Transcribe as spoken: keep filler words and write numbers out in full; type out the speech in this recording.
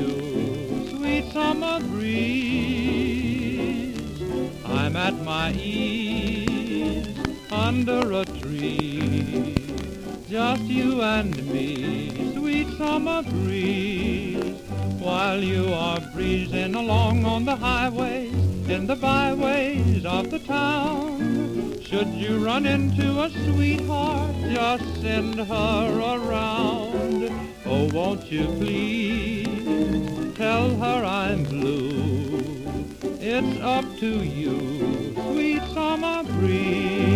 you, sweet summer breeze. I'm at my ease under a tree, just you and me, sweet summer breeze. While you are breezing along on the highways, in the byways of the town, should you run into a sweetheart, just send her around. Oh, won't you please tell her I'm blue? It's up to you, sweet summer breeze.